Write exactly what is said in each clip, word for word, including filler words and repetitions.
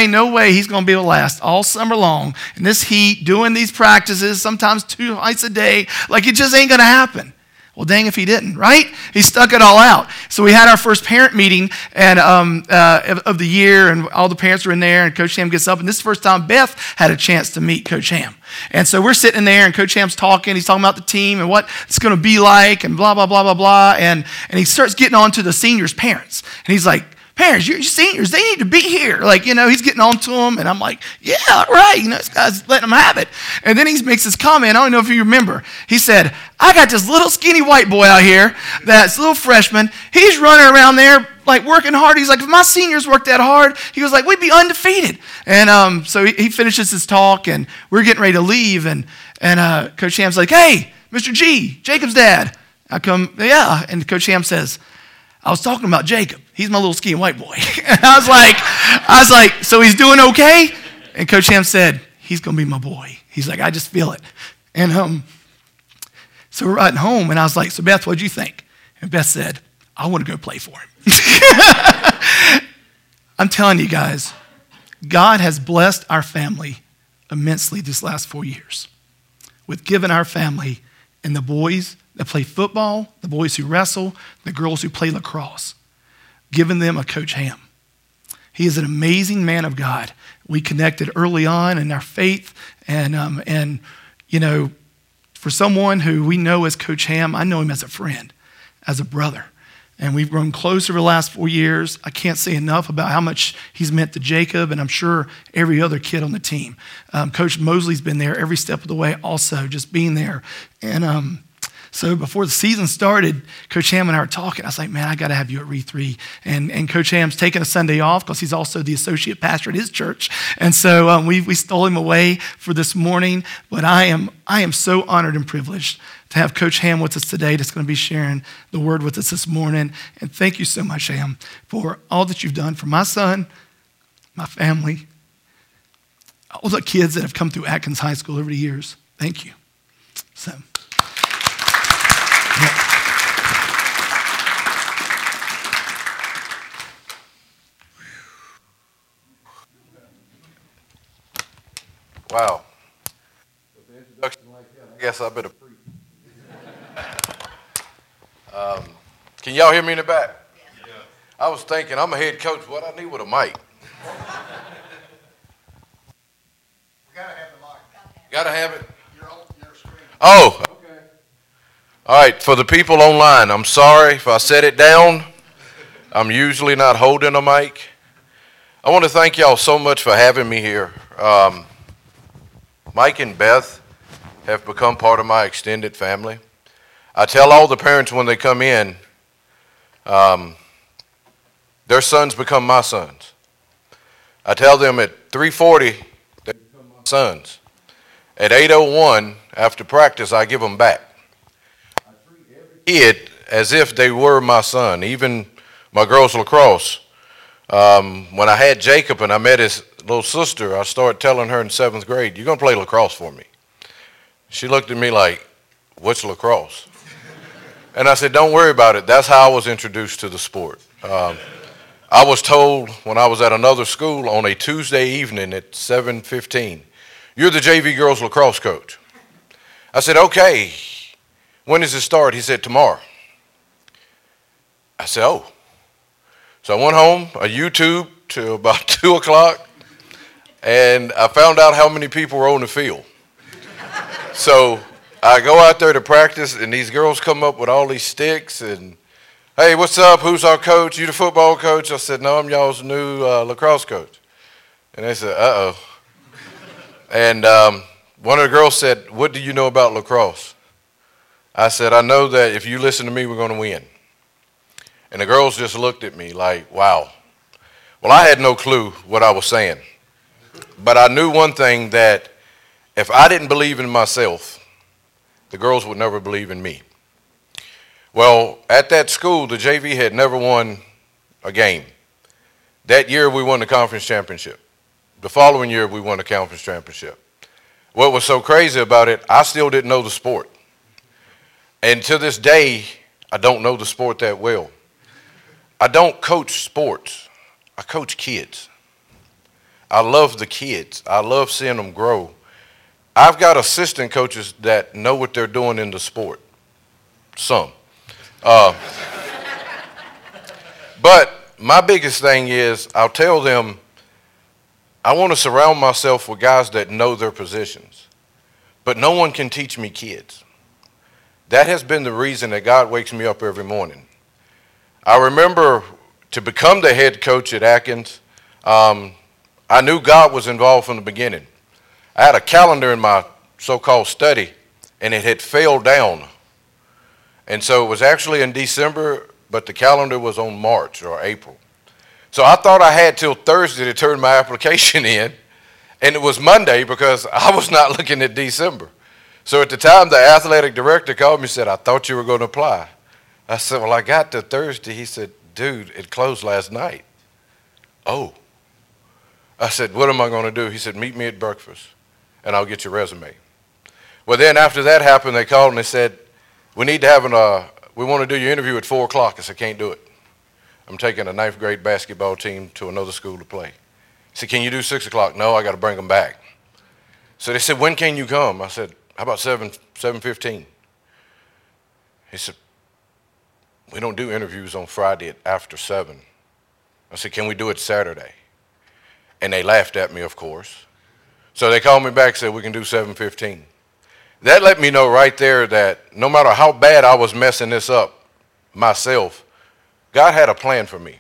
ain't no way he's going to be able to last all summer long in this heat, doing these practices, sometimes two nights a day. Like, it just ain't going to happen. Well, dang if he didn't, right? He stuck it all out. So we had our first parent meeting and um, uh, of, of the year, and all the parents were in there, and Coach Ham gets up, and this is the first time Beth had a chance to meet Coach Ham. And so we're sitting there, and Coach Ham's talking. He's talking about the team and what it's going to be like and blah, blah, blah, blah, blah. And, and he starts getting on to the seniors' parents. And he's like, parents, you're seniors, they need to be here. Like, you know, he's getting on to them, and I'm like, yeah, right. You know, this guy's letting them have it. And then he makes this comment, I don't know if you remember. He said, I got this little skinny white boy out here, that's a little freshman. He's running around there, like, working hard. He's like, if my seniors worked that hard, he was like, we'd be undefeated. And um, so he, he finishes his talk, and we're getting ready to leave. And, and uh, Coach Ham's like, hey, Mister G, Jacob's dad. I come, yeah. And Coach Ham says, I was talking about Jacob. He's my little skinny white boy. And I was like, I was like, so he's doing okay? And Coach Ham said, he's going to be my boy. He's like, I just feel it. And um, so we're riding home, and I was like, so Beth, what'd you think? And Beth said, I want to go play for him. I'm telling you guys, God has blessed our family immensely this last four years with giving our family and the boys that play football, the boys who wrestle, the girls who play lacrosse, giving them a Coach Ham. He is an amazing man of God. We connected early on in our faith, and, um, and you know, for someone who we know as Coach Ham, I know him as a friend, as a brother. And we've grown closer the last four years. I can't say enough about how much he's meant to Jacob, and I'm sure every other kid on the team. Um, Coach Mosley's been there every step of the way also, just being there. And um, so before the season started, Coach Ham and I were talking. I was like, man, I got to have you at Re three. And, and Coach Ham's taking a Sunday off because he's also the associate pastor at his church. And so um, we, we stole him away for this morning. But I am, I am so honored and privileged to have Coach Ham with us today that's going to be sharing the word with us this morning. And thank you so much, Ham, for all that you've done for my son, my family, all the kids that have come through Atkins High School over the years. Thank you. So... Wow. With the introduction like that, I guess I better preach. um, can y'all hear me in the back? Yeah. I was thinking, I'm a head coach. What I need with a mic? We gotta have the mic. Gotta have it? You're on your screen. Oh, okay. All right, for the people online, I'm sorry if I set it down. I'm usually not holding a mic. I want to thank y'all so much for having me here. Um, Mike and Beth have become part of my extended family. I tell all the parents when they come in, um, their sons become my sons. I tell them at three forty, they become my sons. At eight oh one, after practice, I give them back. I treat every kid as if they were my son, even my girls' lacrosse. Um, when I had Jacob and I met his little sister, I started telling her in seventh grade, you're going to play lacrosse for me. She looked at me like, what's lacrosse? And I said, don't worry about it. That's how I was introduced to the sport. Um, I was told when I was at another school on a Tuesday evening at seven fifteen, you're the J V girls lacrosse coach. I said, okay, when does it start? He said, tomorrow. I said, oh. So I went home, I YouTube till about two o'clock, and I found out how many people were on the field. So I go out there to practice, and these girls come up with all these sticks, and, hey, what's up? Who's our coach? You the football coach? I said, no, I'm y'all's new uh, lacrosse coach. And they said, uh-oh. And um, one of the girls said, what do you know about lacrosse? I said, I know that if you listen to me, we're going to win. And the girls just looked at me like, wow. Well, I had no clue what I was saying. But I knew one thing, that if I didn't believe in myself, the girls would never believe in me. Well, at that school, the J V had never won a game. That year, we won the conference championship. The following year, we won the conference championship. What was so crazy about it, I still didn't know the sport. And to this day, I don't know the sport that well. I don't coach sports. I coach kids. I love the kids. I love seeing them grow. I've got assistant coaches that know what they're doing in the sport. Some. Uh, but my biggest thing is I'll tell them I want to surround myself with guys that know their positions. But no one can teach me kids. That has been the reason that God wakes me up every morning. I remember to become the head coach at Atkins, um, I knew God was involved from the beginning. I had a calendar in my so-called study, and it had failed down. And so it was actually in December, but the calendar was on March or April. So I thought I had till Thursday to turn my application in, and it was Monday because I was not looking at December. So at the time, the athletic director called me and said, I thought you were going to apply. I said, well, I got to Thursday. He said, dude, it closed last night. Oh. I said, what am I going to do? He said, meet me at breakfast, and I'll get your resume. Well, then after that happened, they called and they said, we need to have an, uh, we want to do your interview at four o'clock. I said, can't do it. I'm taking a ninth grade basketball team to another school to play. He said, can you do six o'clock? No, I got to bring them back. So they said, when can you come? I said, how about seven, seven fifteen? He said, we don't do interviews on Friday at after seven. I said, can we do it Saturday? And they laughed at me, of course. So they called me back and said, we can do seven fifteen. That let me know right there that no matter how bad I was messing this up myself, God had a plan for me.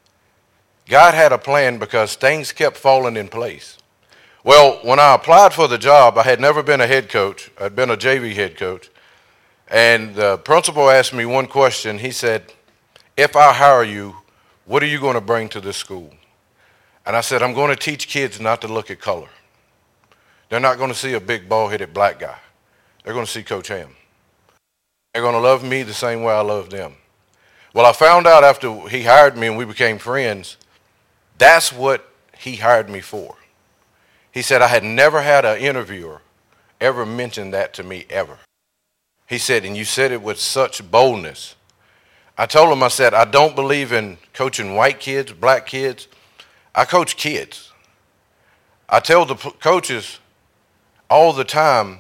God had a plan because things kept falling in place. Well, when I applied for the job, I had never been a head coach. I'd been a J V head coach. And the principal asked me one question. He said, if I hire you, what are you going to bring to this school? And I said, I'm going to teach kids not to look at color. They're not going to see a big bald-headed black guy. They're going to see Coach Ham. They're going to love me the same way I love them. Well, I found out after he hired me and we became friends, that's what he hired me for. He said, I had never had an interviewer ever mention that to me ever. He said, and you said it with such boldness. I told him, I said, I don't believe in coaching white kids, black kids. I coach kids. I tell the coaches all the time,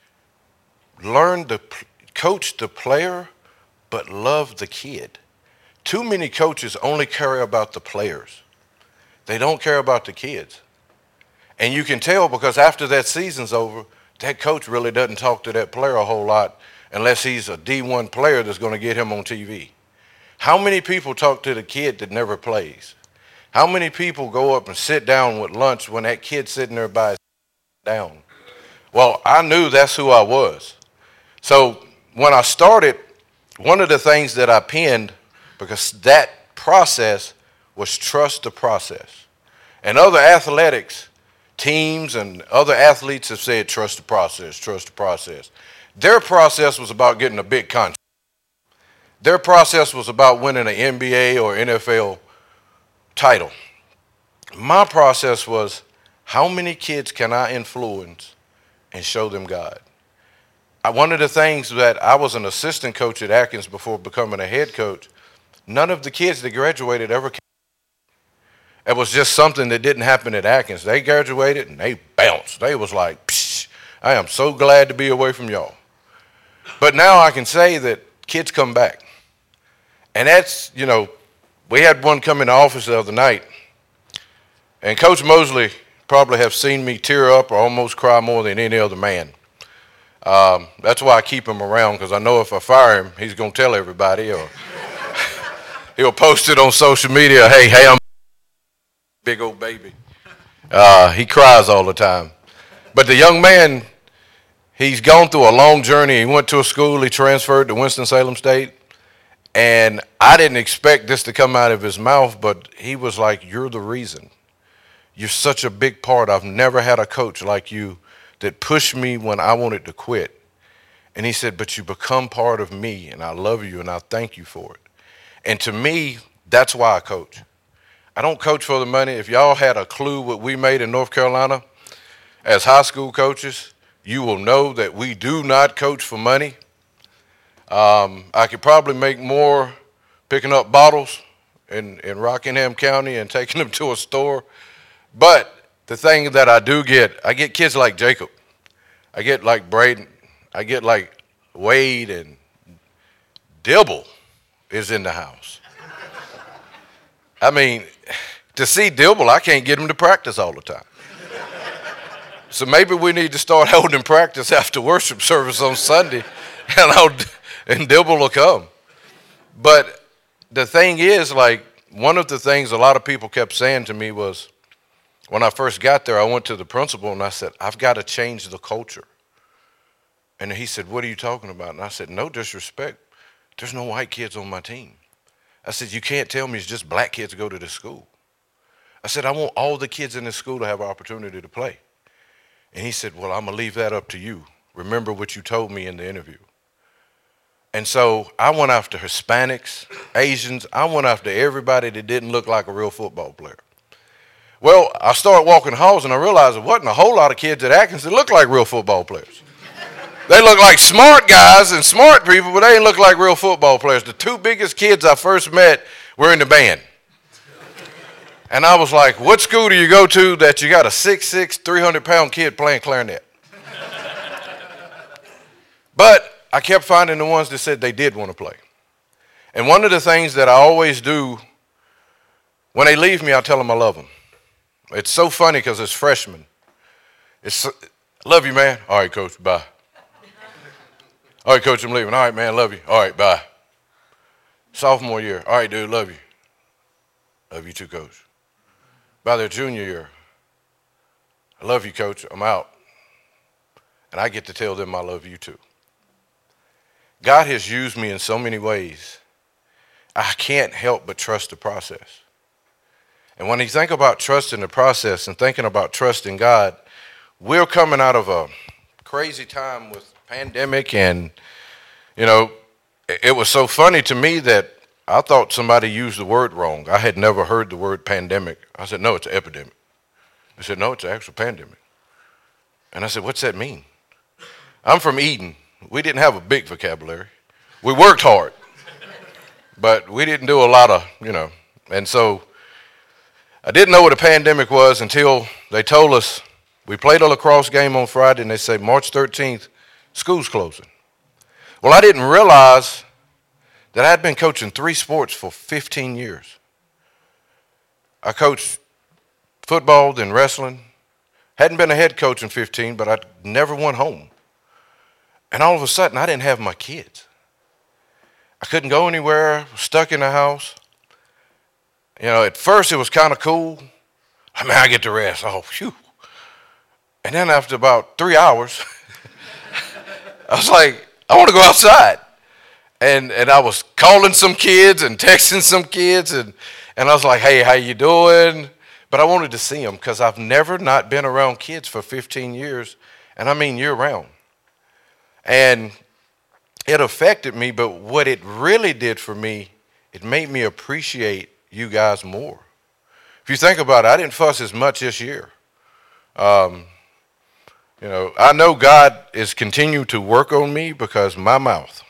learn to coach the player, but love the kid. Too many coaches only care about the players. They don't care about the kids. And you can tell because after that season's over, that coach really doesn't talk to that player a whole lot unless he's a D one player that's going to get him on T V. How many people talk to the kid that never plays? How many people go up and sit down with lunch when that kid's sitting there by his down? Well, I knew that's who I was. So when I started, one of the things that I pinned, because that process was trust the process. And other athletics, teams and other athletes have said trust the process, trust the process. Their process was about getting a big contract. Their process was about winning an N B A or N F L title. My process was, how many kids can I influence and show them God? I, one of the things that I was an assistant coach at Atkins before becoming a head coach, none of the kids that graduated ever came. It was just something that didn't happen at Atkins. They graduated and they bounced. They was like, psh, I am so glad to be away from y'all. But now I can say that kids come back. And that's, you know, we had one come in the office the other night, and Coach Mosley probably have seen me tear up or almost cry more than any other man. Um, that's why I keep him around, because I know if I fire him, he's going to tell everybody, or he'll post it on social media, hey, hey, I'm big old baby. Uh, he cries all the time. But the young man, he's gone through a long journey. He went to a school, he transferred to Winston-Salem State. And I didn't expect this to come out of his mouth, but he was like, you're the reason. You're such a big part. I've never had a coach like you that pushed me when I wanted to quit. And he said, but you become part of me, and I love you, and I thank you for it. And to me, that's why I coach. I don't coach for the money. If y'all had a clue what we made in North Carolina as high school coaches, you will know that we do not coach for money. Um, I could probably make more picking up bottles in, in Rockingham County and taking them to a store. But the thing that I do get, I get kids like Jacob. I get like Braden. I get like Wade, and Dibble is in the house. I mean, to see Dibble, I can't get him to practice all the time. So maybe we need to start holding practice after worship service on Sunday, and, I'll, and Dibble will come. But the thing is, like, one of the things a lot of people kept saying to me was, when I first got there, I went to the principal and I said, I've got to change the culture. And he said, what are you talking about? And I said, no disrespect. There's no white kids on my team. I said, you can't tell me it's just black kids go to this school. I said, I want all the kids in this school to have an opportunity to play. And he said, well, I'm going to leave that up to you. Remember what you told me in the interview. And so I went after Hispanics, Asians. I went after everybody that didn't look like a real football player. Well, I started walking halls and I realized there wasn't a whole lot of kids at Atkins that looked like real football players. They look like smart guys and smart people, but they didn't look like real football players. The two biggest kids I first met were in the band. And I was like, what school do you go to that you got a six six, three hundred pound kid playing clarinet? But I kept finding the ones that said they did want to play. And one of the things that I always do, when they leave me, I tell them I love them. It's so funny because it's freshmen. It's, love you, man. All right, coach, bye. All right, coach, I'm leaving. All right, man, love you. All right, bye. Sophomore year. All right, dude, love you. Love you too, coach. By their junior year, I love you, coach. I'm out. And I get to tell them I love you too. God has used me in so many ways. I can't help but trust the process. And when you think about trusting the process and thinking about trusting God, we're coming out of a crazy time with pandemic, and, you know, it was so funny to me that I thought somebody used the word wrong. I had never heard the word pandemic. I said, no, it's an epidemic. They said, no, it's an actual pandemic. And I said, what's that mean? I'm from Eden. We didn't have a big vocabulary. We worked hard, but we didn't do a lot of, you know. And so I didn't know what a pandemic was until they told us, we played a lacrosse game on Friday, and they say March thirteenth, school's closing. Well, I didn't realize that I'd been coaching three sports for fifteen years. I coached football, then wrestling. Hadn't been a head coach in fifteen, but I'd never went home. And all of a sudden, I didn't have my kids. I couldn't go anywhere, stuck in the house. You know, at first it was kind of cool. I mean, I get to rest. Oh, phew. And then after about three hours, I was like, I want to go outside. And and I was calling some kids and texting some kids, and, and I was like, hey, how you doing? But I wanted to see them because I've never not been around kids for fifteen years, and I mean year round. And it affected me, but what it really did for me, it made me appreciate you guys more. If you think about it, I didn't fuss as much this year. Um, you know, I know God is continuing to work on me because my mouth.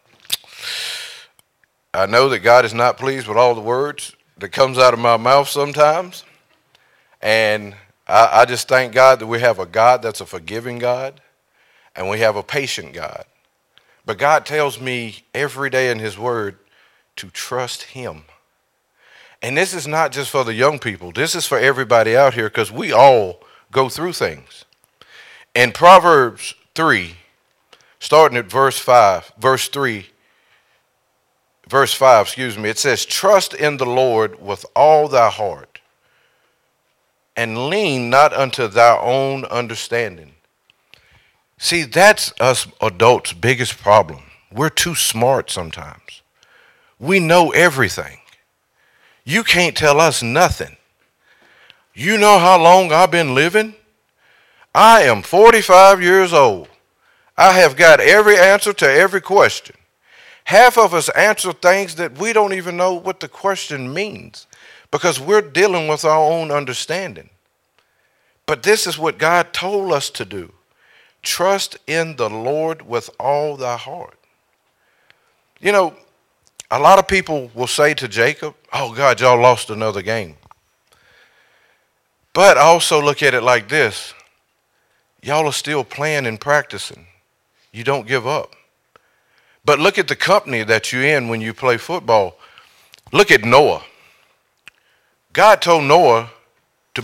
I know that God is not pleased with all the words that comes out of my mouth sometimes. And I, I just thank God that we have a God that's a forgiving God, and we have a patient God. But God tells me every day in his word to trust him. And this is not just for the young people. This is for everybody out here, because we all go through things. In Proverbs three, starting at verse five, verse three, verse five, excuse me, it says, trust in the Lord with all thy heart, and lean not unto thy own understanding. See, that's us adults' biggest problem. We're too smart sometimes. We know everything. You can't tell us nothing. You know how long I've been living? I am forty-five years old. I have got every answer to every question. Half of us answer things that we don't even know what the question means because we're dealing with our own understanding. But this is what God told us to do. Trust in the Lord with all thy heart. You know, a lot of people will say to Jacob, oh God, y'all lost another game. But I also look at it like this. Y'all are still playing and practicing. You don't give up. But look at the company that you're in when you play football. Look at Noah. God told Noah to.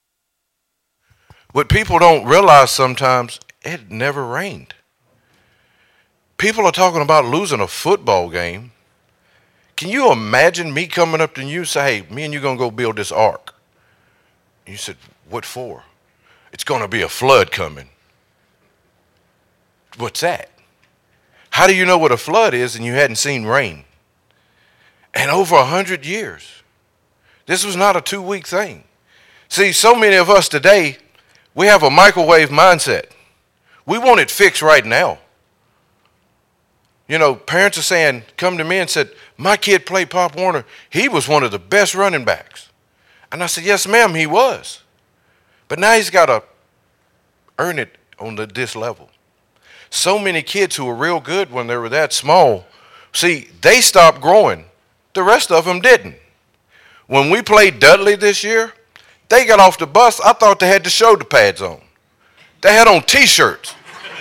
What people don't realize sometimes, it never rained. People are talking about losing a football game. Can you imagine me coming up to you and say, hey, me and you going to go build this ark? And you said, what for? It's going to be a flood coming. What's that? How do you know what a flood is and you hadn't seen rain? And over a hundred years. This was not a two-week thing. See, so many of us today, we have a microwave mindset. We want it fixed right now. You know, parents are saying, come to me and said, my kid played Pop Warner. He was one of the best running backs. And I said, yes, ma'am, he was. But now he's got to earn it on the, this level. So many kids who were real good when they were that small, see, they stopped growing. The rest of them didn't. When we played Dudley this year, they got off the bus. I thought they had the shoulder pads on. They had on T-shirts.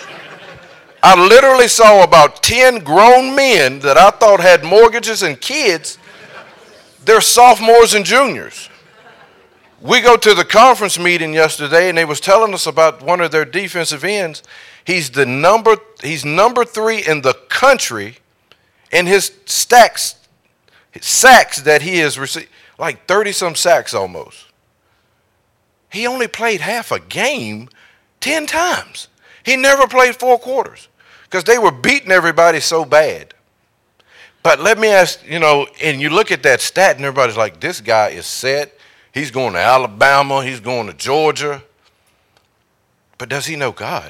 I literally saw about ten grown men that I thought had mortgages and kids. They're sophomores and juniors. We go to the conference meeting yesterday, and they was telling us about one of their defensive ends. He's the number, he's number three in the country in his stacks, his sacks that he has received, like thirty-some sacks almost. He only played half a game ten times. He never played four quarters because they were beating everybody so bad. But let me ask, you know, and you look at that stat and everybody's like, this guy is set. He's going to Alabama. He's going to Georgia. But does he know God?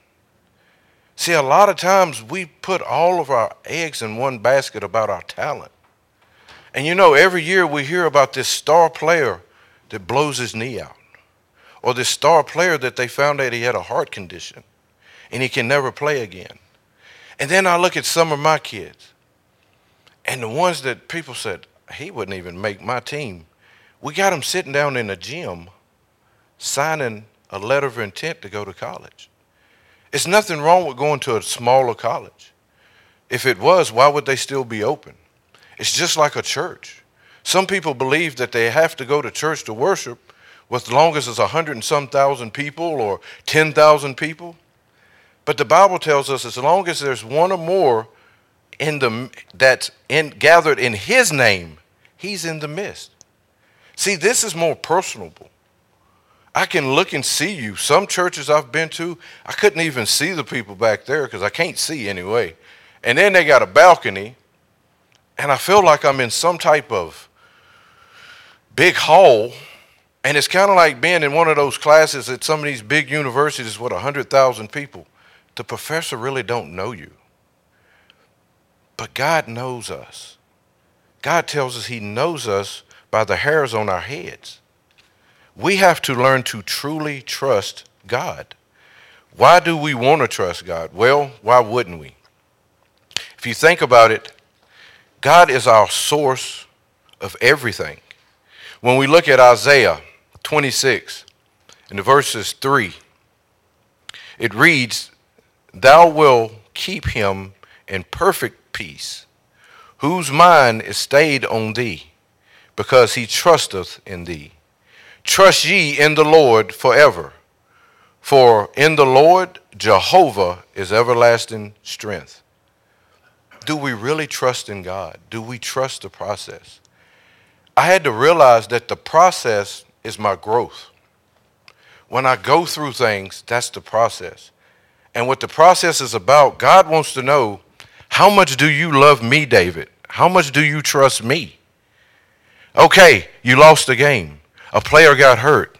See, a lot of times we put all of our eggs in one basket about our talent. And you know, every year we hear about this star player that blows his knee out. Or this star player that they found out he had a heart condition and he can never play again. And then I look at some of my kids and the ones that people said, he wouldn't even make my team. We got them sitting down in a gym signing a letter of intent to go to college. It's nothing wrong with going to a smaller college. If it was, why would they still be open? It's just like a church. Some people believe that they have to go to church to worship with as long as it's a hundred and some thousand people or ten thousand people. But the Bible tells us as long as there's one or more in the that's in, gathered in his name, he's in the midst. See, this is more personable. I can look and see you. Some churches I've been to, I couldn't even see the people back there because I can't see anyway. And then they got a balcony, and I feel like I'm in some type of big hall. And it's kind of like being in one of those classes at some of these big universities with one hundred thousand people. The professor really don't know you. But God knows us. God tells us he knows us by the hairs on our heads. We have to learn to truly trust God. Why do we want to trust God? Well, why wouldn't we? If you think about it, God is our source of everything. When we look at Isaiah twenty-six, in the verses three, it reads, thou wilt keep him in perfect peace, whose mind is stayed on thee, because he trusteth in thee. Trust ye in the Lord forever, for in the Lord Jehovah is everlasting strength. Do we really trust in God? Do we trust the process? I had to realize that the process is my growth. When I go through things, that's the process. And what the process is about, God wants to know, how much do you love me, David? How much do you trust me? Okay, you lost the game. A player got hurt.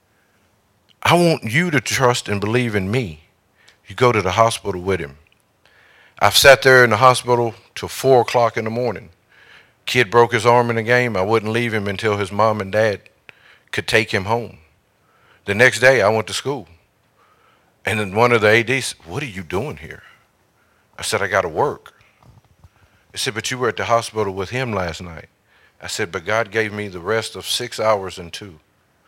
I want you to trust and believe in me. You go to the hospital with him. I've sat there in the hospital till four o'clock in the morning. Kid broke his arm in the game. I wouldn't leave him until his mom and dad could take him home. The next day, I went to school. And then one of the A Ds said, what are you doing here? I said, I got to work. He said, but you were at the hospital with him last night. I said, but God gave me the rest of six hours and two.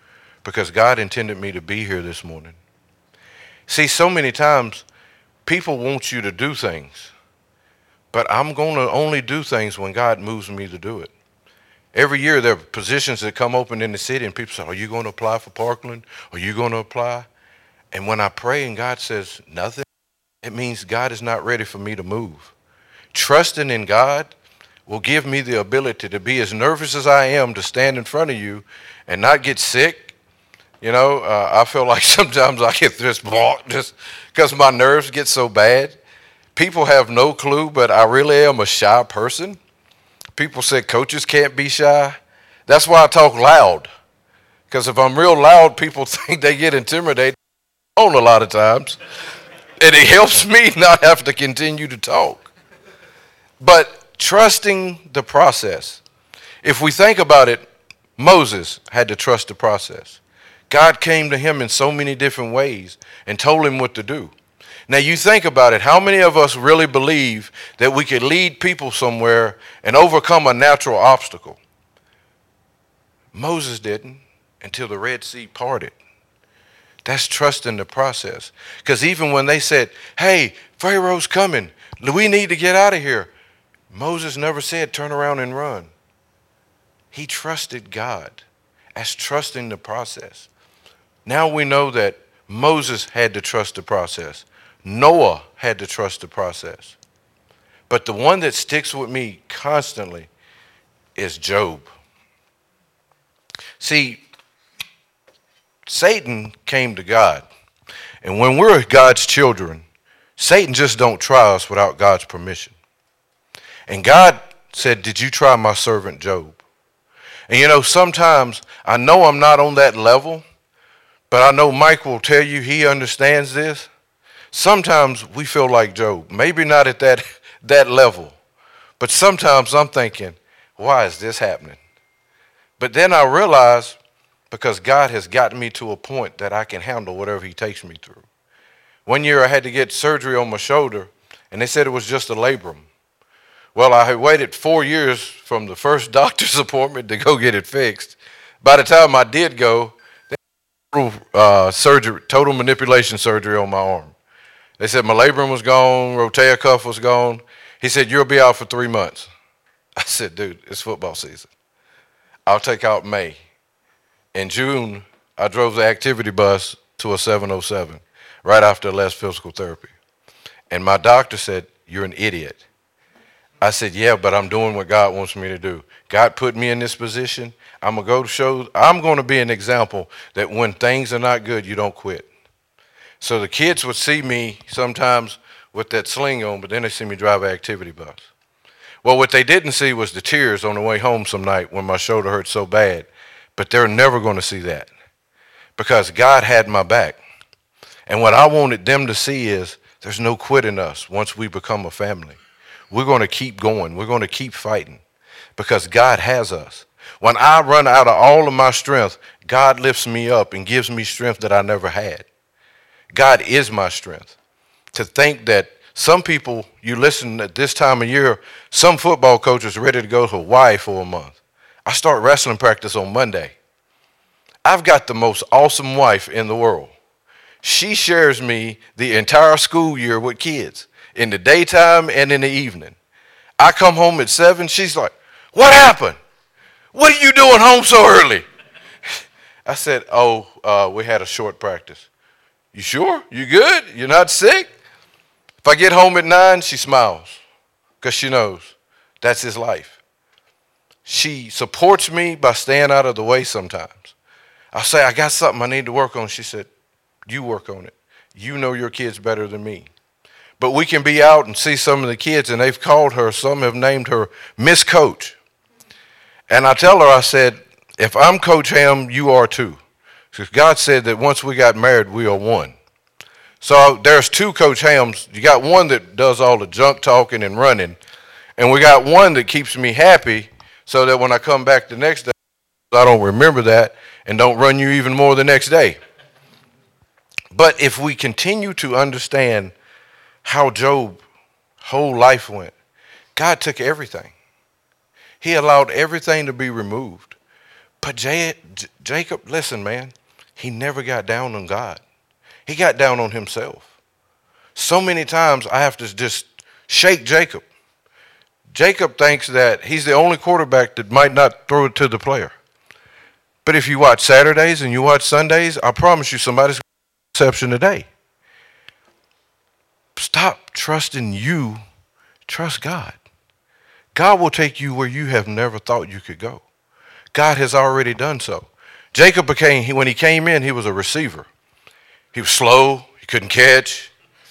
because God intended me to be here this morning. See, so many times people want you to do things, but I'm going to only do things when God moves me to do it. Every year there are positions that come open in the city and people say, are you going to apply for Parkland? Are you going to apply? And when I pray and God says nothing, it means God is not ready for me to move. Trusting in God will give me the ability to be as nervous as I am to stand in front of you and not get sick. You know, uh, I feel like sometimes I get this block just because my nerves get so bad. People have no clue, but I really am a shy person. People say coaches can't be shy. That's why I talk loud. Because if I'm real loud, people think they get intimidated on a lot of times. And it helps me not have to continue to talk. But trusting the process. If we think about it, Moses had to trust the process. God came to him in so many different ways and told him what to do. Now you think about it, how many of us really believe that we could lead people somewhere and overcome a natural obstacle? Moses didn't until the Red Sea parted. That's trusting the process. Because even when they said, hey, Pharaoh's coming, we need to get out of here, Moses never said turn around and run. He trusted God as trusting the process. Now we know that Moses had to trust the process. Noah had to trust the process. But the one that sticks with me constantly is Job. See, Satan came to God. And when we're God's children, Satan just don't try us without God's permission. And God said, did you try my servant Job? And you know, sometimes I know I'm not on that level, but I know Mike will tell you he understands this. Sometimes we feel like Job, maybe not at that, that level, but sometimes I'm thinking, why is this happening? But then I realize, because God has gotten me to a point that I can handle whatever he takes me through. One year I had to get surgery on my shoulder, and they said it was just a labrum. Well, I had waited four years from the first doctor's appointment to go get it fixed. By the time I did go, they had total, uh, surgery, total manipulation surgery on my arm. They said my labrum was gone, rotator cuff was gone. He said, you'll be out for three months. I said, dude, it's football season. I'll take out May. In June, I drove the activity bus to a seven oh seven right after less physical therapy. And my doctor said, you're an idiot. I said, yeah, but I'm doing what God wants me to do. God put me in this position. I'm going to go to show, I'm going to be an example that when things are not good, you don't quit. So the kids would see me sometimes with that sling on, but then they see me drive an activity bus. Well, what they didn't see was the tears on the way home some night when my shoulder hurt so bad. But they're never going to see that because God had my back. And what I wanted them to see is there's no quit in us once we become a family. We're going to keep going. We're going to keep fighting because God has us. When I run out of all of my strength, God lifts me up and gives me strength that I never had. God is my strength. To think that some people, you listen at this time of year, some football coaches are ready to go to Hawaii for a month. I start wrestling practice on Monday. I've got the most awesome wife in the world. She shares me the entire school year with kids, in the daytime and in the evening. I come home at seven, she's like, what happened? What are you doing home so early? I said, oh, uh, we had a short practice. You sure? You good? You're not sick? If I get home at nine, she smiles because she knows that's his life. She supports me by staying out of the way sometimes. I'll say, I got something I need to work on. She said, you work on it. You know your kids better than me. But we can be out and see some of the kids, and they've called her, some have named her Miss Coach. And I tell her, I said, if I'm Coach Ham, you are too. Because God said that once we got married, we are one. So there's two Coach Hams. You got one that does all the junk talking and running, and we got one that keeps me happy so that when I come back the next day, I don't remember that and don't run you even more the next day. But if we continue to understand how Job's whole life went, God took everything. He allowed everything to be removed. But J- J- Jacob, listen, man, he never got down on God. He got down on himself. So many times I have to just shake Jacob. Jacob thinks that he's the only quarterback that might not throw it to the player. But if you watch Saturdays and you watch Sundays, I promise you somebody's going to get an interception today. Stop trusting you. Trust God. God will take you where you have never thought you could go. God has already done so. Jacob became, he, when he came in, he was a receiver. He was slow. He couldn't catch.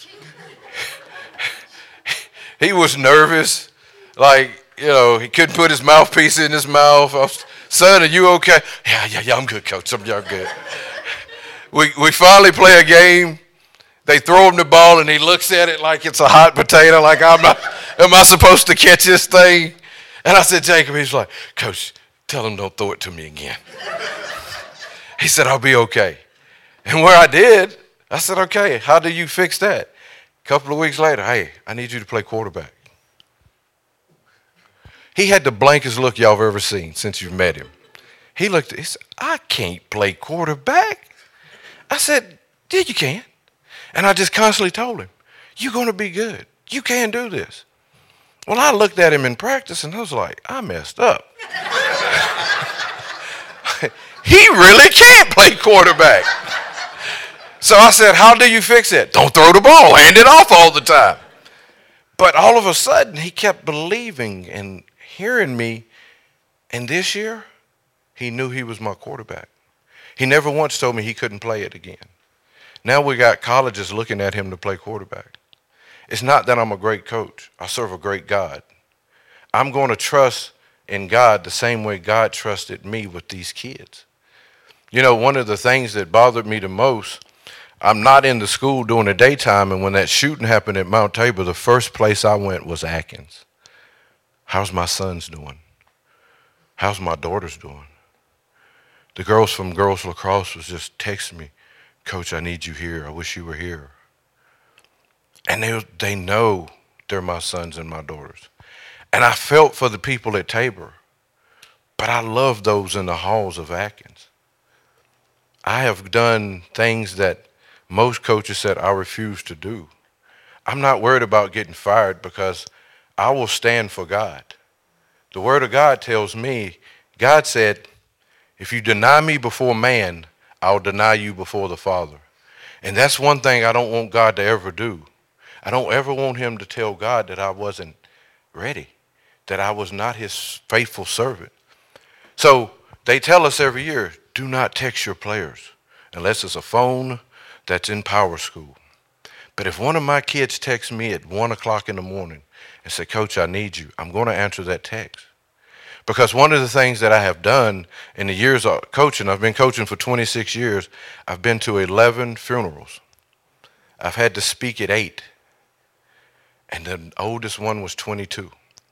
He was nervous. Like, you know, he couldn't put his mouthpiece in his mouth. Was, Son, are you okay? Yeah, yeah, yeah, I'm good, coach. I'm, I'm good. we, we finally play a game. They throw him the ball, and he looks at it like it's a hot potato, like, I'm not, am I supposed to catch this thing? And I said, Jacob, he's like, Coach, tell him don't throw it to me again. He said, I'll be okay. And where I did, I said, okay, how do you fix that? A couple of weeks later, hey, I need you to play quarterback. He had the blankest look y'all have ever seen since you've met him. He looked, he said, I can't play quarterback. I said, yeah, you can. And I just constantly told him, you're going to be good. You can do this. Well, I looked at him in practice, and I was like, I messed up. He really can't play quarterback. So I said, how do you fix it? Don't throw the ball. Hand it off all the time. But all of a sudden, he kept believing and hearing me. And this year, he knew he was my quarterback. He never once told me he couldn't play it again. Now we got colleges looking at him to play quarterback. It's not that I'm a great coach. I serve a great God. I'm going to trust in God the same way God trusted me with these kids. You know, one of the things that bothered me the most, I'm not in the school during the daytime, and when that shooting happened at Mount Tabor, the first place I went was Atkins. How's my sons doing? How's my daughters doing? The girls from Girls Lacrosse was just texting me, Coach, I need you here. I wish you were here. And they, they know they're my sons and my daughters. And I felt for the people at Tabor, but I love those in the halls of Atkins. I have done things that most coaches said I refuse to do. I'm not worried about getting fired because I will stand for God. The Word of God tells me, God said, if you deny me before man, I'll deny you before the Father. And that's one thing I don't want God to ever do. I don't ever want him to tell God that I wasn't ready, that I was not his faithful servant. So they tell us every year, do not text your players unless it's a phone that's in Power School. But if one of my kids texts me at one o'clock in the morning and say, Coach, I need you, I'm going to answer that text. Because one of the things that I have done in the years of coaching, I've been coaching for twenty-six years, I've been to eleven funerals. I've had to speak at eight. And the oldest one was twenty-two.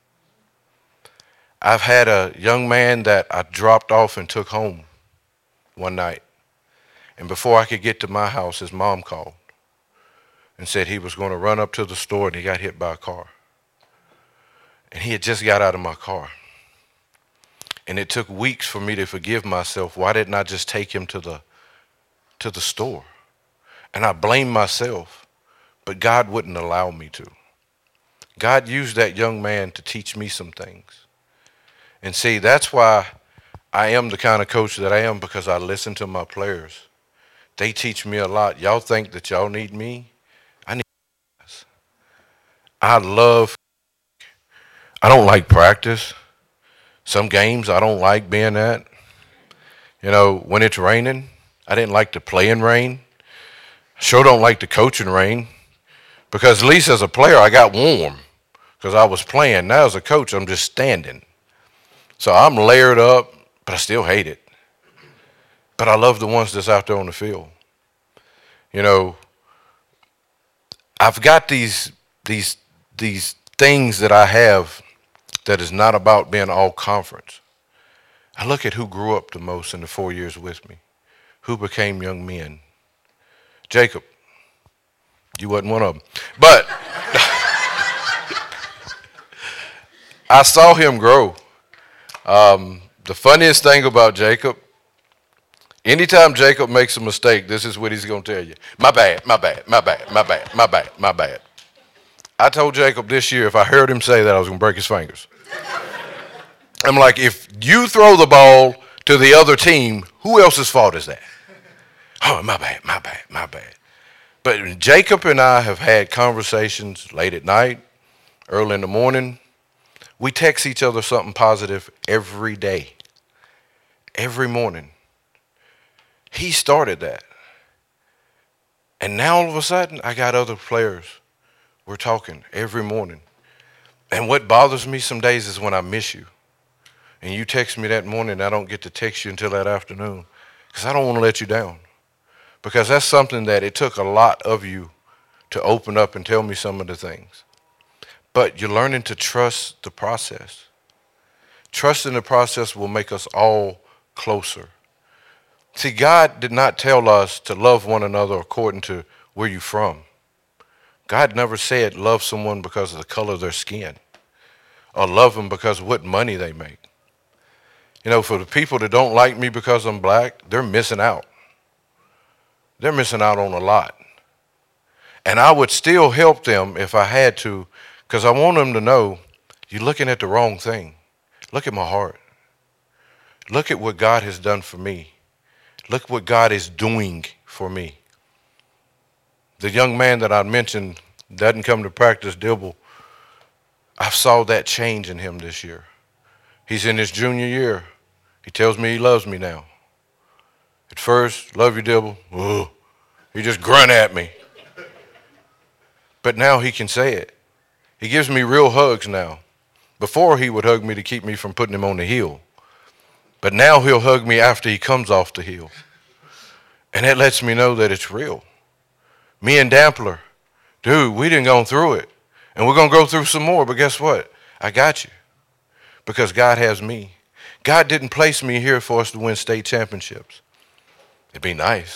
I've had a young man that I dropped off and took home one night. And before I could get to my house, his mom called and said he was going to run up to the store and he got hit by a car. And he had just got out of my car. And it took weeks for me to forgive myself. Why didn't I just take him to the, to the store? And I blamed myself, but God wouldn't allow me to. God used that young man to teach me some things. And see, that's why I am the kind of coach that I am, because I listen to my players. They teach me a lot. Y'all think that y'all need me? I need you guys. I love, I don't like practice. Some games I don't like being at. You know, when it's raining, I didn't like to play in rain. Sure don't like to coach in rain, because at least as a player I got warm because I was playing. Now as a coach I'm just standing. So I'm layered up, but I still hate it. But I love the ones that's out there on the field. You know, I've got these these these things that I have that is not about being all conference. I look at who grew up the most in the four years with me, who became young men. Jacob, you wasn't one of them. But I saw him grow. Um, the funniest thing about Jacob, Anytime Jacob makes a mistake, this is what he's going to tell you. My bad, my bad, my bad, my bad, my bad, my bad. I told Jacob this year if I heard him say that, I was going to break his fingers. I'm like, if you throw the ball to the other team, who else's fault is that? Oh, my bad, my bad, my bad. But Jacob and I have had conversations late at night, early in the morning. We text each other something positive every day, every morning. He started that. And now all of a sudden, I got other players. We're talking every morning. And what bothers me some days is when I miss you. And you text me that morning, and I don't get to text you until that afternoon. Because I don't want to let you down. Because that's something that it took a lot of you to open up and tell me some of the things. But you're learning to trust the process. Trusting the process will make us all closer. See, God did not tell us to love one another according to where you're from. God never said love someone because of the color of their skin or love them because of what money they make. You know, for the people that don't like me because I'm black, they're missing out. They're missing out on a lot. And I would still help them if I had to, because I want them to know you're looking at the wrong thing. Look at my heart. Look at what God has done for me. Look what God is doing for me. The young man that I mentioned doesn't come to practice, Dibble. I saw that change in him this year. He's in his junior year. He tells me he loves me now. At first, love you, Dibble. Ugh. He just grunt at me. But now he can say it. He gives me real hugs now. Before, he would hug me to keep me from putting him on the hill. But now he'll hug me after he comes off the hill. And that lets me know that it's real. Me and Dampler, dude, we done gone through it. And we're going to go through some more. But guess what? I got you. Because God has me. God didn't place me here for us to win state championships. It'd be nice.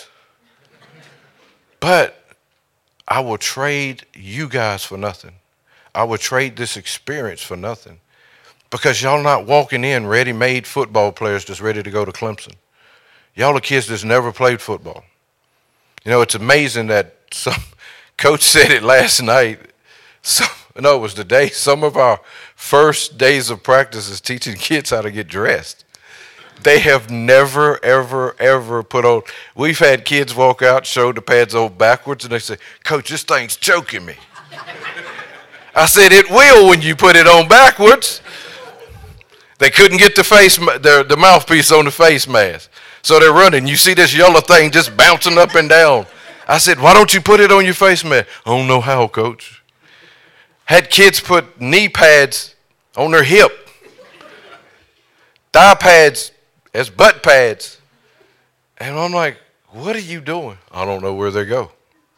But I will trade you guys for nothing. I will trade this experience for nothing. Because y'all not walking in ready-made football players just ready to go to Clemson. Y'all are kids that's never played football. You know, it's amazing that some coach said it last night. Some, no, it was the day. Some of our first days of practice is teaching kids how to get dressed. They have never, ever, ever put on. We've had kids walk out, show the pads on backwards, and they say, Coach, this thing's choking me. I said, it will when you put it on backwards. They couldn't get the face, the, the mouthpiece on the face mask. So they're running. You see this yellow thing just bouncing up and down. I said, why don't you put it on your face mask? I don't know how, Coach. Had kids put knee pads on their hip. Thigh pads as butt pads. And I'm like, what are you doing? I don't know where they go.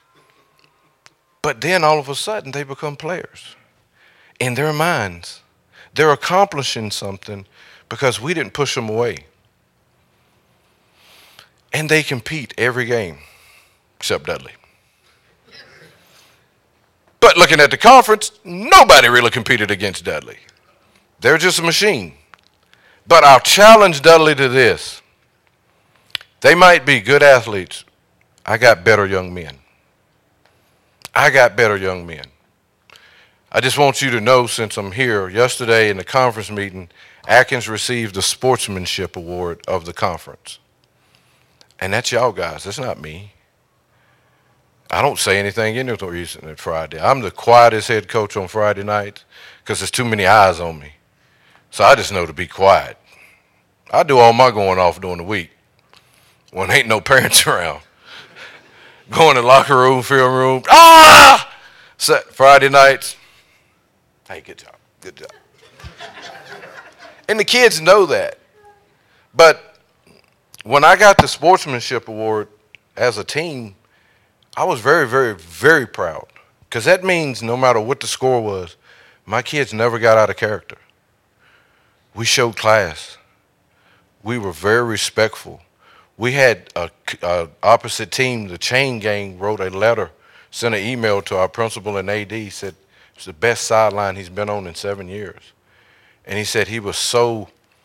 But then all of a sudden they become players. In their minds, they're accomplishing something because we didn't push them away. And they compete every game, except Dudley. But looking at the conference, nobody really competed against Dudley. They're just a machine. But I'll challenge Dudley to this. They might be good athletes. I got better young men. I got better young men. I just want you to know, since I'm here, yesterday in the conference meeting, Atkins received the Sportsmanship Award of the conference. And that's y'all guys. That's not me. I don't say anything any reason at Friday. I'm the quietest head coach on Friday night because there's too many eyes on me. So I just know to be quiet. I do all my going off during the week when ain't no parents around. Going to locker room, film room. Ah! So Friday nights. Hey, good job. Good job. And the kids know that. But when I got the Sportsmanship Award as a team, I was very, very, very proud. Because that means no matter what the score was, my kids never got out of character. We showed class. We were very respectful. We had a, a opposite team, the Chain Gang, wrote a letter, sent an email to our principal and A D, said it's the best sideline he's been on in seven years. And he said he was so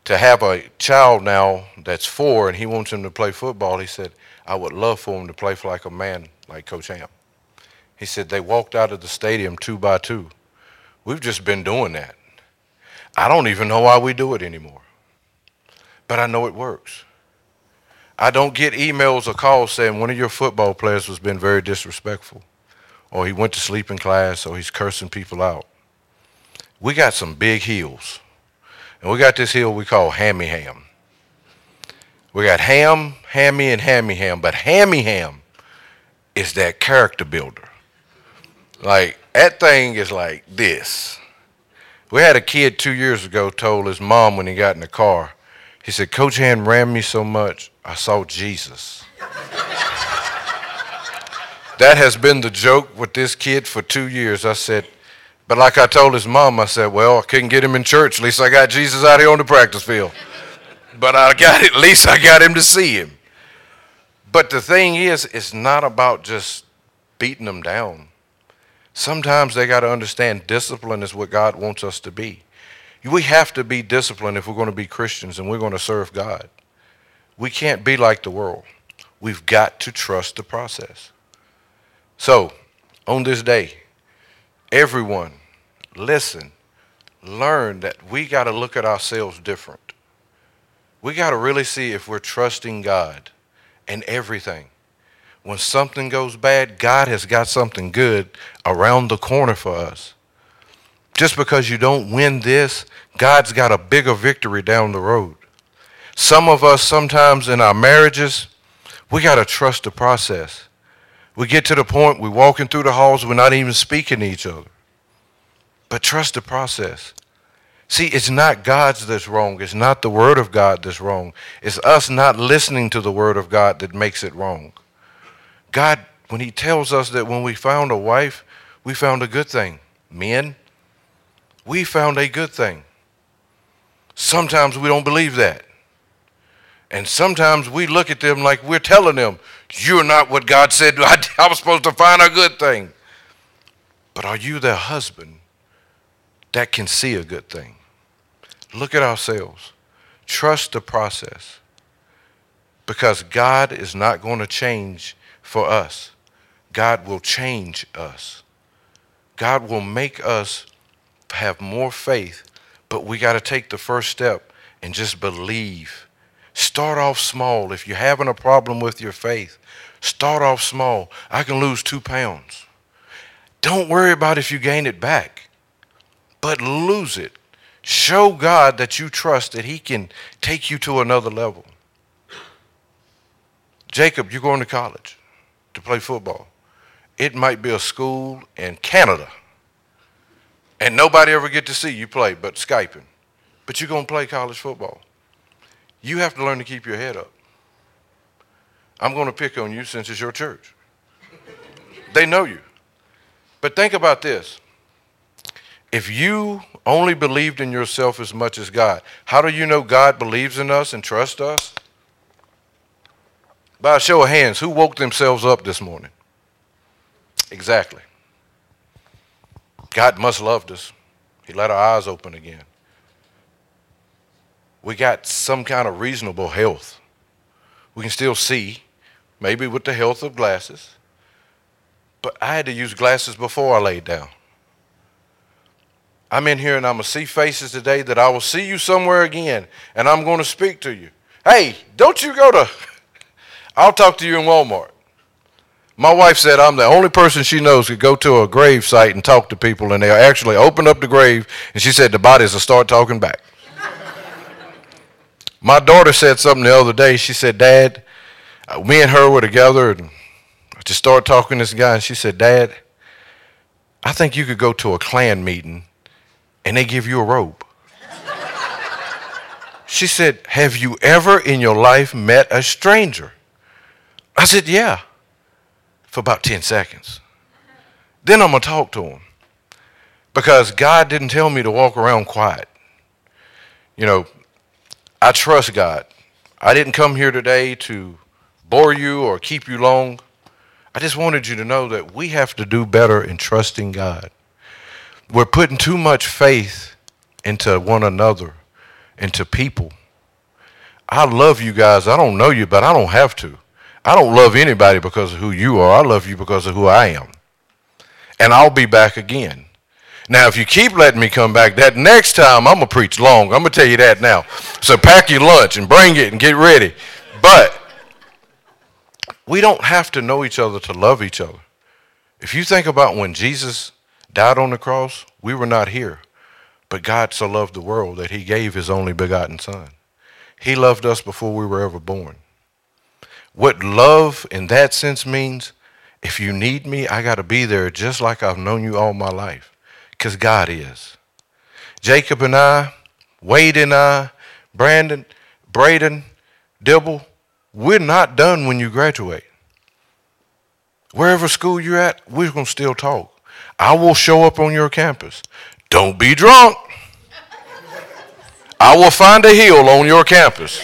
to have a child now that's four and he wants him to play football, he said, I would love for him to play for like a man like Coach Ham. He said they walked out of the stadium two by two. We've just been doing that. I don't even know why we do it anymore, but I know it works. I don't get emails or calls saying one of your football players has been very disrespectful, or he went to sleep in class, or he's cursing people out. We got some big heels, and we got this heel we call Hammy Ham. We got Ham, Hammy, and Hammy Ham, but Hammy Ham is that character builder. Like, that thing is like this. We had a kid two years ago told his mom when he got in the car, he said, Coach Ham ran me so much, I saw Jesus. That has been the joke with this kid for two years. I said, but like I told his mom, I said, well, I couldn't get him in church. At least I got Jesus out here on the practice field. But I got it, at least I got him to see him. But the thing is, it's not about just beating them down. Sometimes they got to understand discipline is what God wants us to be. We have to be disciplined if we're going to be Christians and we're going to serve God. We can't be like the world. We've got to trust the process. So, on this day, everyone, listen, learn that we got to look at ourselves different. We got to really see if we're trusting God in everything. When something goes bad, God has got something good around the corner for us. Just because you don't win this, God's got a bigger victory down the road. Some of us sometimes in our marriages, we got to trust the process. We get to the point we're walking through the halls, we're not even speaking to each other. But trust the process. See, it's not God's that's wrong. It's not the Word of God that's wrong. It's us not listening to the Word of God that makes it wrong. God, when he tells us that when we found a wife, we found a good thing. Men, we found a good thing. Sometimes we don't believe that. And sometimes we look at them like we're telling them, you're not what God said I, I was supposed to find a good thing. But are you their husband that can see a good thing? Look at ourselves. Trust the process. Because God is not going to change for us. God will change us. God will make us have more faith, but we got to take the first step and just believe. Start off small. If you're having a problem with your faith, start off small. I can lose two pounds. Don't worry about if you gain it back, but lose it. Show God that you trust that he can take you to another level. Jacob, you're going to college to play football. It might be a school in Canada, and nobody ever get to see you play but Skyping. But you're going to play college football. You have to learn to keep your head up. I'm going to pick on you since it's your church. They know you. But think about this. If you only believed in yourself as much as God, how do you know God believes in us and trusts us? By a show of hands, who woke themselves up this morning? Exactly. God must have loved us. He let our eyes open again. We got some kind of reasonable health. We can still see, maybe with the health of glasses. But I had to use glasses before I laid down. I'm in here and I'm going to see faces today that I will see you somewhere again, and I'm going to speak to you. Hey, don't you go to, I'll talk to you in Walmart. My wife said I'm the only person she knows could go to a grave site and talk to people, and they'll actually open up the grave, and she said the bodies will start talking back. My daughter said something the other day. She said, Dad, me and her were together, and I just started talking to this guy, and she said, Dad, I think you could go to a Klan meeting, and they give you a robe. She said, have you ever in your life met a stranger? I said, yeah, for about ten seconds. Then I'm going to talk to him, because God didn't tell me to walk around quiet. You know, I trust God. I didn't come here today to bore you or keep you long. I just wanted you to know that we have to do better in trusting God. We're putting too much faith into one another, into people, I love you guys. I don't know you, but I don't have to. I don't love anybody because of who you are. I love you because of who I am. And I'll be back again. Now, if you keep letting me come back, that next time I'm going to preach long. I'm going to tell you that now. So pack your lunch and bring it and get ready. But we don't have to know each other to love each other. If you think about when Jesus died on the cross, we were not here. But God so loved the world that he gave his only begotten son. He loved us before we were ever born. What love in that sense means, if you need me, I got to be there just like I've known you all my life, because God is. Jacob and I, Wade and I, Brandon, Braden, Dibble, we're not done when you graduate. Wherever school you're at, we're going to still talk. I will show up on your campus. Don't be drunk. I will find a hill on your campus.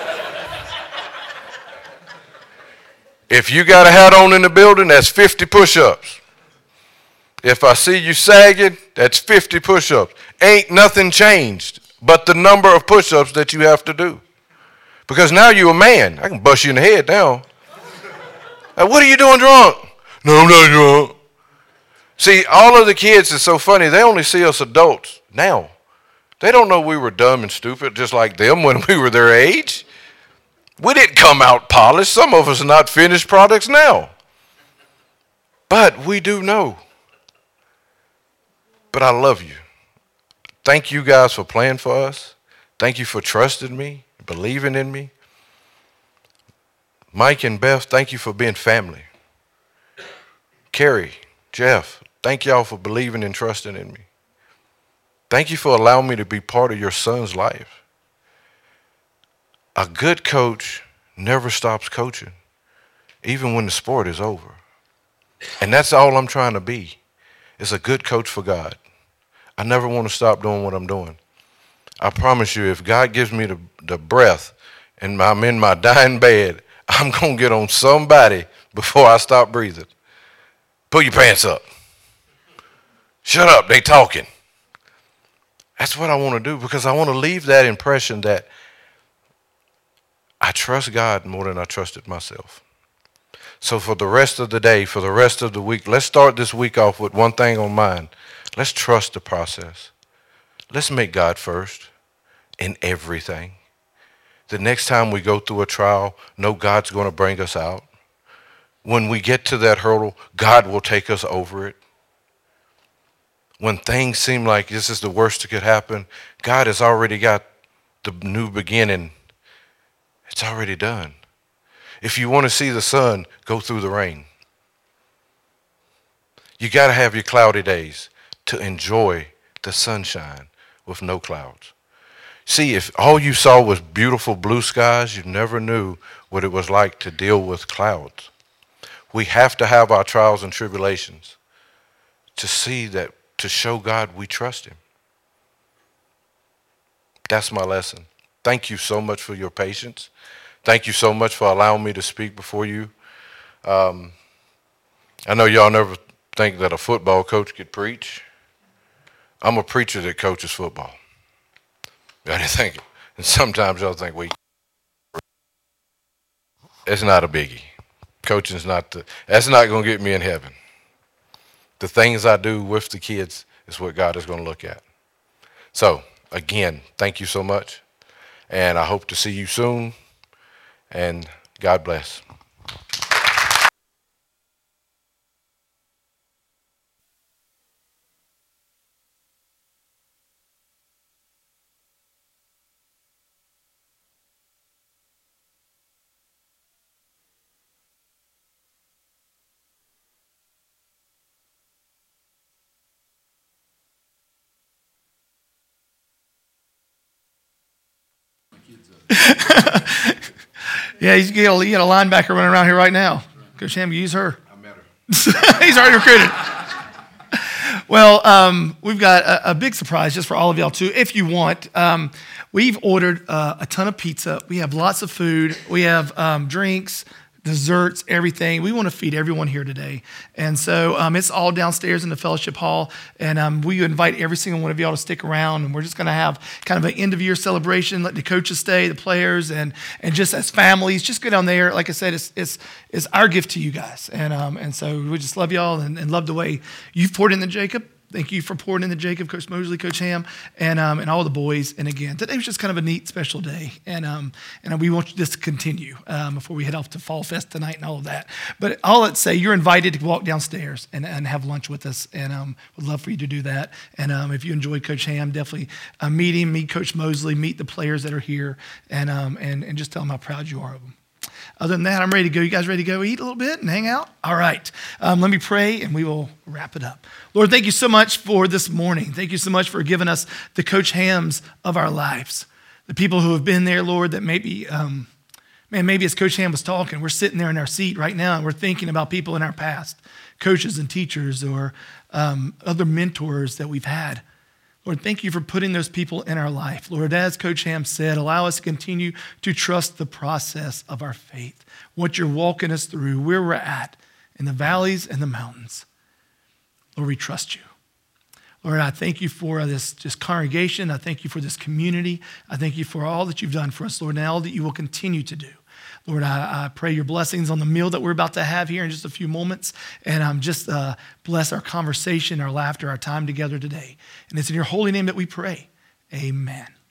If you got a hat on in the building, that's fifty push-ups. If I see you sagging, that's fifty push-ups. Ain't nothing changed but the number of push-ups that you have to do. Because now you're a man. I can bust you in the head now. Now, what are you doing drunk? No, I'm not drunk. See, all of the kids is so funny. They only see us adults now. They don't know we were dumb and stupid just like them when we were their age. We didn't come out polished. Some of us are not finished products now. But we do know. But I love you. Thank you guys for playing for us. Thank you for trusting me, believing in me. Mike and Beth, thank you for being family. Carrie, Jeff, thank y'all for believing and trusting in me. Thank you for allowing me to be part of your son's life. A good coach never stops coaching, even when the sport is over. And that's all I'm trying to be, is a good coach for God. I never want to stop doing what I'm doing. I promise you, if God gives me the, the breath and I'm in my dying bed, I'm going to get on somebody before I stop breathing. Pull your pants up. Shut up, they talking. That's what I want to do, because I want to leave that impression that I trust God more than I trusted myself. So for the rest of the day, for the rest of the week, let's start this week off with one thing on mind. Let's trust the process. Let's make God first in everything. The next time we go through a trial, know God's going to bring us out. When we get to that hurdle, God will take us over it. When things seem like this is the worst that could happen, God has already got the new beginning. It's already done. If you want to see the sun, go through the rain. You got to have your cloudy days to enjoy the sunshine with no clouds. See, if all you saw was beautiful blue skies, you never knew what it was like to deal with clouds. We have to have our trials and tribulations to see that, to show God we trust him. That's my lesson. Thank you so much for your patience. Thank you so much for allowing me to speak before you. Um, I know y'all never think that a football coach could preach. I'm a preacher that coaches football. You gotta think. And sometimes y'all think, we. It's not a biggie. Coaching's not the, that's not going to get me in heaven. The things I do with the kids is what God is going to look at. So, again, thank you so much. And I hope to see you soon. And God bless. Yeah, he's got a, you got a linebacker running around here right now. Coach Ham, use her. I met her. He's already recruited. Well, um, we've got a, a big surprise just for all of y'all too, if you want. Um, we've ordered uh, a ton of pizza. We have lots of food. We have um, drinks, desserts, everything. We want to feed everyone here today. And so um, it's all downstairs in the fellowship hall. And um, we invite every single one of y'all to stick around. And we're just going to have kind of an end of year celebration. Let the coaches stay, the players, and and just as families, just go down there. Like I said, it's it's, it's our gift to you guys. And um, and so we just love y'all and, and love the way you've poured into Jacob. Thank you for pouring into Jacob, Coach Mosley, Coach Ham, and um, and all the boys. And again, today was just kind of a neat, special day, and um, and we want this to continue um, before we head off to Fall Fest tonight and all of that. But all let's say, you're invited to walk downstairs and, and have lunch with us, and um, would love for you to do that. And um, if you enjoyed Coach Ham, definitely uh, meet him, meet Coach Mosley, meet the players that are here, and um, and and just tell them how proud you are of them. Other than that, I'm ready to go. You guys ready to go eat a little bit and hang out? All right. Um, let me pray, and we will wrap it up. Lord, thank you so much for this morning. Thank you so much for giving us the Coach Hams of our lives, the people who have been there, Lord, that maybe, um, man, maybe as Coach Ham was talking, we're sitting there in our seat right now, and we're thinking about people in our past, coaches and teachers or um, other mentors that we've had. Lord, thank you for putting those people in our life. Lord, as Coach Ham said, allow us to continue to trust the process of our faith, what you're walking us through, where we're at, in the valleys and the mountains. Lord, we trust you. Lord, I thank you for this just congregation. I thank you for this community. I thank you for all that you've done for us, Lord, and all that you will continue to do. Lord, I, I pray your blessings on the meal that we're about to have here in just a few moments. And um, just uh, bless our conversation, our laughter, our time together today. And it's in your holy name that we pray. Amen.